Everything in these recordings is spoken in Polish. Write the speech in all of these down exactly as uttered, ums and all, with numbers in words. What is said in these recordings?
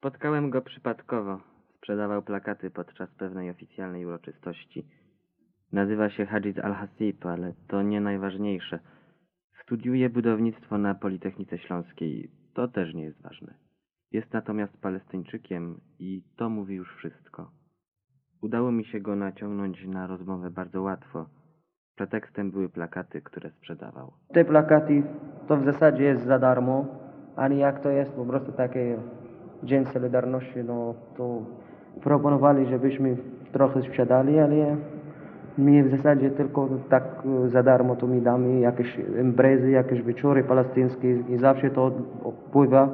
Spotkałem go przypadkowo. Sprzedawał plakaty podczas pewnej oficjalnej uroczystości. Nazywa się Hadżid Al-Hasib, ale to nie najważniejsze. Studiuje budownictwo na Politechnice Śląskiej. To też nie jest ważne. Jest natomiast Palestyńczykiem i to mówi już wszystko. Udało mi się go naciągnąć na rozmowę bardzo łatwo. Pretekstem były plakaty, które sprzedawał. Te plakaty to w zasadzie jest za darmo, ale jak to jest po prostu takie Dzień Solidarności, no to proponowali, żebyśmy trochę sprzedali, ale my w zasadzie tylko tak za darmo to mi damy jakieś imprezy, jakieś wieczory palestyńskie i zawsze to odpływa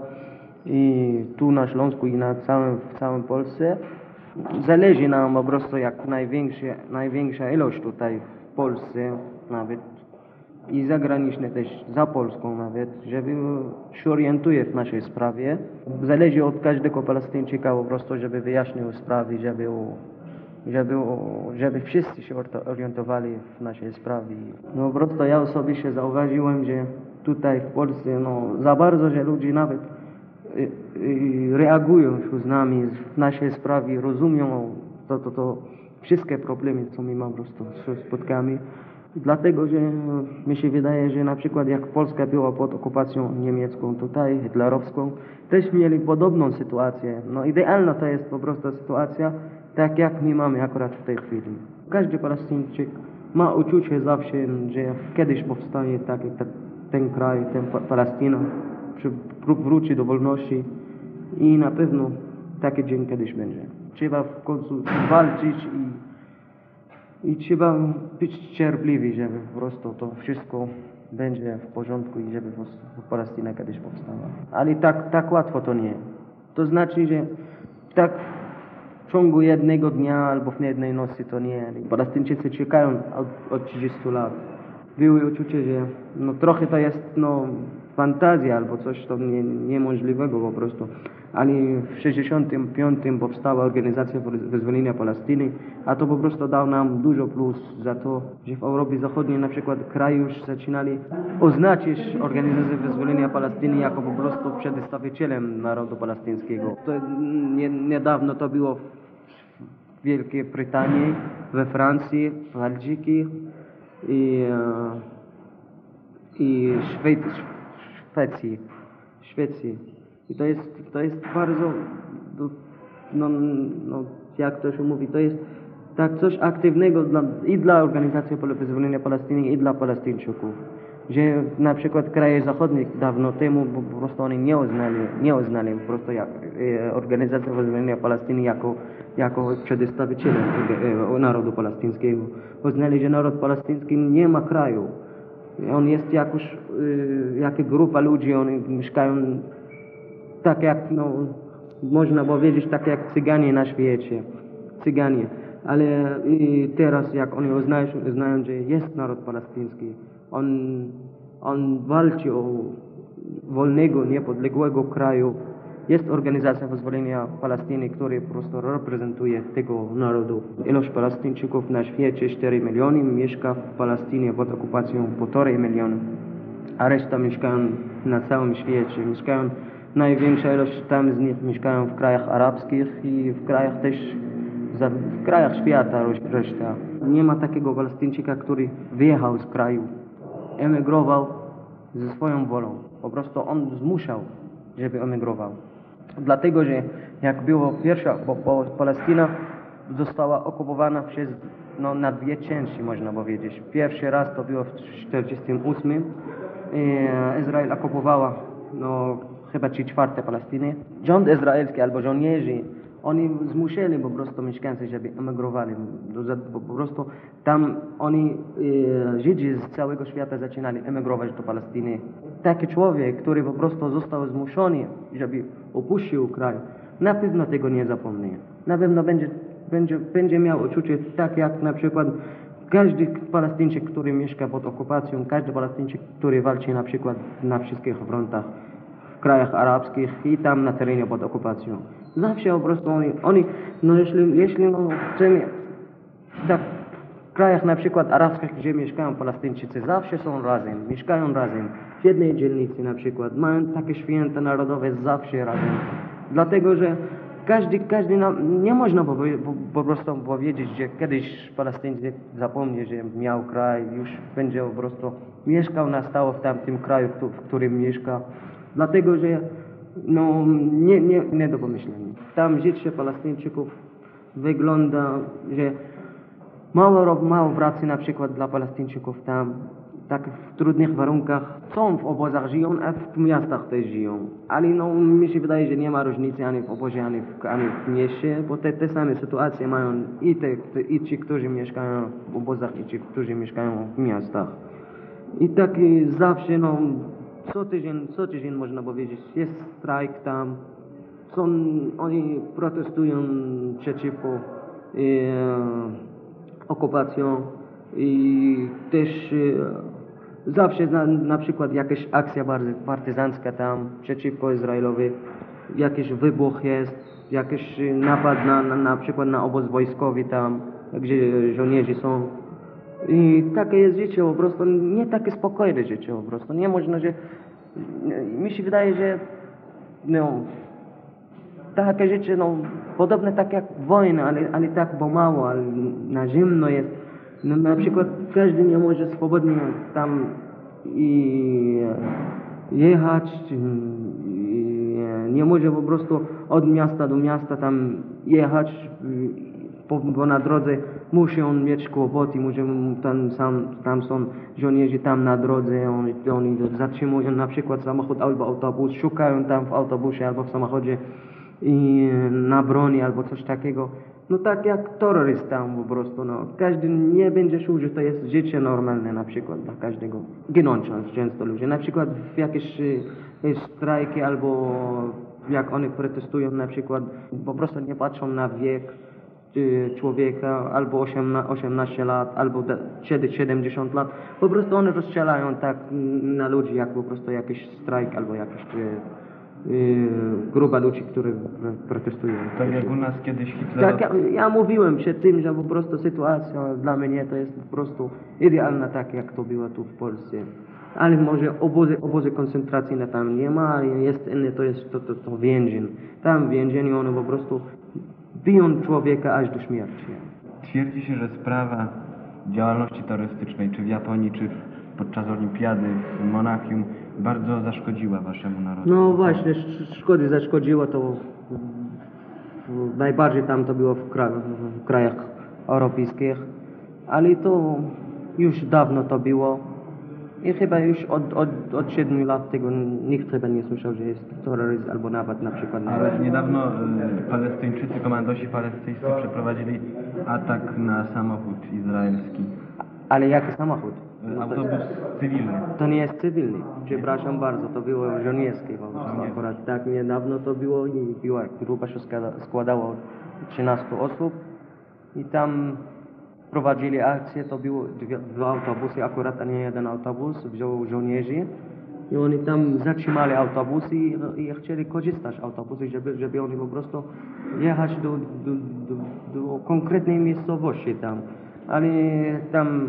i tu na Śląsku i na całym, w całym Polsce. Zależy nam po prostu jak największa, największa ilość tutaj w Polsce nawet i zagraniczne też, za Polską nawet, żeby się orientuje w naszej sprawie. Zależy od każdego Palestyńczyka po prostu, żeby wyjaśnił sprawy, żeby, żeby, żeby wszyscy się orientowali w naszej sprawie. No po prostu ja osobiście zauważyłem, że tutaj w Polsce no, za bardzo, że ludzie nawet y, y, reagują z nami w naszej sprawie, rozumią to, to, to wszystkie problemy, co my mamy po prostu spotkamy. Dlatego, że mi się wydaje, że na przykład jak Polska była pod okupacją niemiecką tutaj, hitlerowską, też mieli podobną sytuację. No idealna to jest po prostu sytuacja, tak jak my mamy akurat w tej chwili. Każdy Palestyńczyk ma uczucie zawsze, że kiedyś powstanie taki, ten kraj, ten Palestyna, wróci do wolności i na pewno taki dzień kiedyś będzie. Trzeba w końcu walczyć i I trzeba być cierpliwi, żeby po prostu to wszystko będzie w porządku i żeby po prostu Palestyna kiedyś powstała. Ale tak, tak łatwo to nie. To znaczy, że tak w ciągu jednego dnia albo w jednej nocy to nie. Palestyńczycy czekają od, od trzydziestu lat. Były uczucie, że no trochę to jest no fantazja albo coś to nie, niemożliwego po prostu. Ale w sześćdziesiątym piątym powstała Organizacja Wyzwolenia Palestyny, a to po prostu dał nam dużo plus za to, że w Europie Zachodniej na przykład kraje już zaczynali oznaczyć Organizację Wyzwolenia Palestyny jako po prostu przedstawicielem narodu palestyńskiego. To nie, niedawno to było w Wielkiej Brytanii, we Francji, w Belgii i, i Szwecji. Szwecji. I to jest, to jest bardzo, no, no, jak to się mówi, to jest tak coś aktywnego dla, i dla Organizacji Wyzwolenia Palestyny, i dla Palestyńczyków. Że na przykład kraje zachodnie dawno temu po prostu oni nie uznali, nie uznali po prostu jak, e, Organizację Wyzwolenia Palestyny jako, jako przedstawiciela e, narodu palestyńskiego. Uznali, że naród palestyński nie ma kraju. On jest jakoś, e, jaka grupa ludzi, oni mieszkają tak jak, no, można powiedzieć, tak jak Cyganie na świecie. Cyganie. Ale i teraz, jak oni uznają, uznają, że jest naród palestyński, on, on walczy o wolnego, niepodległego kraju. Jest Organizacja Wyzwolenia Palestyny, która po prostu reprezentuje tego narodu. Ilość Palestyńczyków na świecie cztery miliony, mieszka w Palestynie pod okupacją półtorej miliona, a reszta mieszkają na całym świecie. Mieszkają Największa ilość tam z nich mieszkają w krajach arabskich i w krajach też, w krajach świata reszta. Nie ma takiego Palestyńczyka, który wyjechał z kraju, emigrował ze swoją wolą. Po prostu on zmuszał, żeby emigrował. Dlatego, że jak było pierwsza, bo, bo Palestyna została okupowana przez, no, na dwie części, można powiedzieć. Pierwszy raz to było w tysiąc dziewięćset czterdziestym ósmym. Izrael okupowała, no, chyba trzy czwarte Palestyny. Rząd izraelski albo żołnierze, oni zmuszali po prostu mieszkańców, żeby emigrowali. Po prostu tam oni, e, Żydzi z całego świata zaczynali emigrować do Palestyny. Taki człowiek, który po prostu został zmuszony, żeby opuścił kraj, na pewno tego nie zapomni. Na pewno będzie, będzie, będzie miał uczucie tak jak na przykład każdy Palestyńczyk, który mieszka pod okupacją, każdy Palestyńczyk, który walczy na przykład na wszystkich frontach, w krajach arabskich i tam na terenie pod okupacją. Zawsze po prostu oni, oni no jeśli, jeśli no, chcemy, tak, w krajach na przykład arabskich, gdzie mieszkają Palestyńczycy, zawsze są razem, mieszkają razem. W jednej dzielnicy na przykład, mają takie święta narodowe zawsze razem. Dlatego, że każdy, każdy nam, nie można po, po, po prostu powiedzieć, że kiedyś Palestyńczyk zapomni, że miał kraj, już będzie po prostu mieszkał na stałe w tamtym kraju, w którym mieszka. Dlatego, że no, nie, nie, nie do pomyślenia. Tam życie Palestyńczyków wygląda, że mało, mało pracy na przykład dla Palestyńczyków tam, tak w trudnych warunkach, są w obozach żyją, a w miastach też żyją. Ale no, mi się wydaje, że nie ma różnicy ani w obozie, ani w, ani w mieście, bo te, te same sytuacje mają i, te, te, i ci, którzy mieszkają w obozach, i ci, którzy mieszkają w miastach. I tak i zawsze, no, co tydzień, co tydzień można powiedzieć, jest strajk tam, są, oni protestują przeciwko e, okupacją i też e, zawsze na, na przykład jakaś akcja bardzo partyzancka tam przeciwko Izraelowi, jakiś wybuch jest, jakiś napad na, na, na przykład na obóz wojskowy tam, gdzie żołnierze są. I takie jest życie po prostu, nie takie spokojne życie po prostu, nie można, że mi się wydaje, że no, takie życie, no, podobne tak jak wojna, ale, ale tak pomału, ale na zimno jest. No, na przykład każdy nie może swobodnie tam i jechać, i nie może po prostu od miasta do miasta tam jechać, bo, bo na drodze musi on mieć kłopoty, musi tam, sam, tam są żołnierze tam na drodze, oni, oni zatrzymują na przykład samochód albo autobus, szukają tam w autobusie albo w samochodzie i na broni albo coś takiego. No tak jak terroryst tam po prostu, no. Każdy nie będzie czuł, że to jest życie normalne na przykład dla każdego. Ginąć często ludzie. Na przykład w jakieś y, strajki albo jak oni protestują na przykład, po prostu nie patrzą na wiek y, człowieka, albo osiemnaście lat, albo siedemdziesiąt lat. Po prostu oni rozstrzelają tak na ludzi, jak po prostu jakiś strajk albo jakiś y, Yy, grupa ludzi, którzy protestują. Tak jak u nas kiedyś Hitler... Tak, ja, ja mówiłem przed tym, że po prostu sytuacja dla mnie to jest po prostu idealna, tak jak to było tu w Polsce. Ale może obozy, obozy koncentracyjne tam nie ma, ale jest inny, to jest to, to, to więzień. Tam w więzieniu one po prostu biją człowieka aż do śmierci. Twierdzi się, że sprawa działalności terrorystycznej, czy w Japonii, czy podczas olimpiady w Monachium, bardzo zaszkodziła waszemu narodowi. No właśnie, sz- szkody zaszkodziło to w, w, najbardziej tam to było w, kra, w krajach europejskich, ale to już dawno to było i chyba już od, od, od siedmiu lat tego nikt chyba nie słyszał, że jest terroryzm albo nawet na przykład... Ale niedawno y, Palestyńczycy, komandosi palestyńscy przeprowadzili atak na samochód izraelski. Ale jaki samochód? No to, Autobus cywilny. to nie jest cywilny, przepraszam bardzo, to było żołnierskie po prostu akurat. Tak niedawno to było i była grupa się składa- składała od trzynastu osób i tam prowadzili akcję, to było dwie, dwa autobusy akurat, a nie jeden autobus, wziął żołnierzy i oni tam zatrzymali autobusy i, i chcieli korzystać z autobusy, żeby, żeby oni po prostu jechać do, do, do, do konkretnej miejscowości tam, ale tam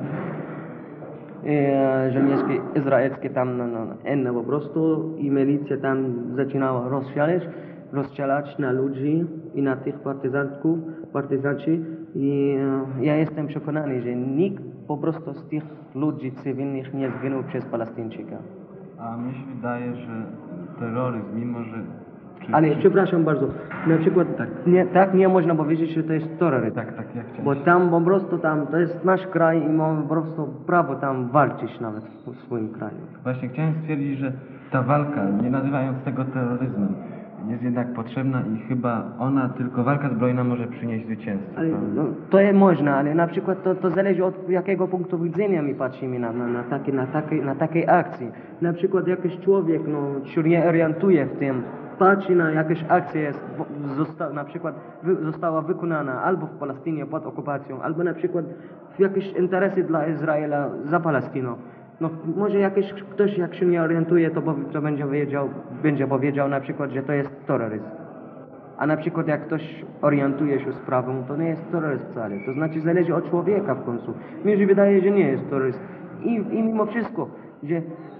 e, żołnierskie izraelskie tam no, no, inne po prostu i milicja tam zaczynała rozstrzelać, rozstrzelać na ludzi i na tych partyzantów, partyzanci i e, ja jestem przekonany, że nikt po prostu z tych ludzi cywilnych nie zginął przez Palestyńczyka. A mi się wydaje, że terroryzm, mimo że... Czy, Ale czy... przepraszam bardzo, na przykład Tak. nie, tak nie można powiedzieć, że to jest terroryzm. Tak, tak, jak chciałem. Bo tam po prostu tam, to jest nasz kraj i mamy po prostu prawo tam walczyć nawet w swoim kraju. Właśnie chciałem stwierdzić, że ta walka, nie nazywając tego terroryzmem, jest jednak potrzebna i chyba ona, tylko walka zbrojna może przynieść zwycięstwo. Ale, prawda? no, to jest można, ale na przykład to, to zależy od jakiego punktu widzenia my patrzymy na, na, na, takie, na, takiej, na takiej akcji. Na przykład jakiś człowiek no, się nie orientuje w tym, patrzy na jakieś akcje, jest, zosta, na przykład wy, została wykonana albo w Palestynie pod okupacją, albo na przykład w jakieś interesy dla Izraela za Palestyną. No może jakiś ktoś jak się nie orientuje, to, to będzie, wiedział, będzie powiedział na przykład, że to jest terroryzm. A na przykład jak ktoś orientuje się sprawą, to nie jest terroryzm wcale. To znaczy zależy od człowieka w końcu. Mi się wydaje, że nie jest terroryzm. I, i mimo wszystko, że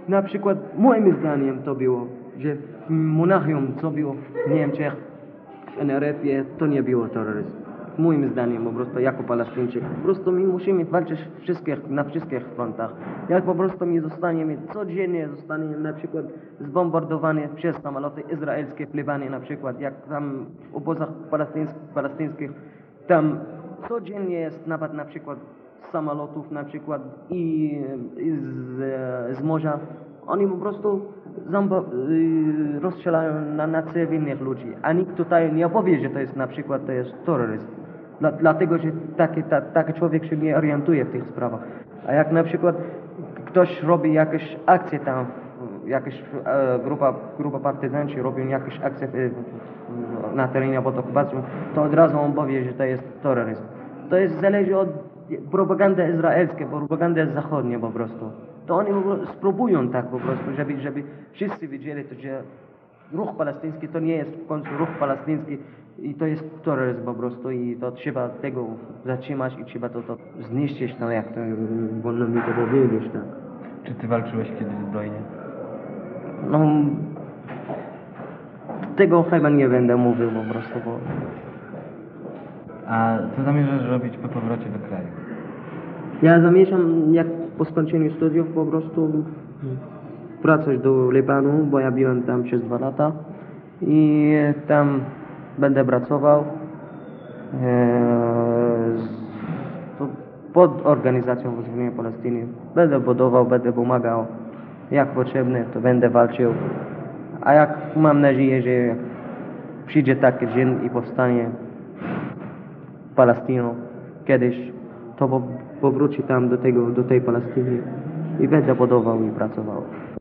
na przykład moim zdaniem to było, że w Monachium co było w Niemczech, w N R F-ie to nie było terroryzm. Moim zdaniem po prostu jako Palestyńczyk. Po prostu my musimy walczyć wszystkich, na wszystkich frontach. Jak po prostu my zostaniemy, codziennie zostaniemy na przykład zbombardowani przez samoloty izraelskie, plebanie na przykład, jak tam w obozach palestyńskich, palestyńskich, tam codziennie jest napad na przykład z samolotów na przykład i, i z, z morza. Oni po prostu zamba, y, rozstrzelają na, na cywilnych ludzi, a nikt tutaj nie opowie, że to jest na przykład to jest terroryzm. Dla, dlatego, że taki, ta, taki człowiek się nie orientuje w tych sprawach. A jak na przykład ktoś robi jakieś akcje tam, jakaś e, grupa, grupa partyzanci robią jakieś akcje e, na terenie pod okupacją, to od razu on powie, że to jest terroryzm. To jest zależy od propagandy izraelskiej, propagandy zachodniej po prostu. To oni po prostu spróbują tak po prostu, żeby, żeby wszyscy wiedzieli, to, że ruch palestyński to nie jest w końcu ruch palestyński i to jest terroryzm po prostu i to trzeba tego zatrzymać i trzeba to, to zniszczyć, no jak to wolno mi to powiedzieć, tak. Czy ty walczyłeś kiedyś zbrojnie? No, tego chyba nie będę mówił po prostu, bo... A co zamierzasz robić po powrocie do kraju? Ja zamierzam, jak po skończeniu studiów, po prostu wracać do Libanu, bo ja byłem tam przez dwa lata i tam będę pracował e, z, pod organizacją Wyzwolenia Palestyny. Będę budował, będę pomagał, jak potrzebne, to będę walczył. A jak mam nadzieję, że jak przyjdzie taki dzień i powstanie Palestyna kiedyś, to po, powróci tam do tego, do tej Palestyny i będę budował i pracował.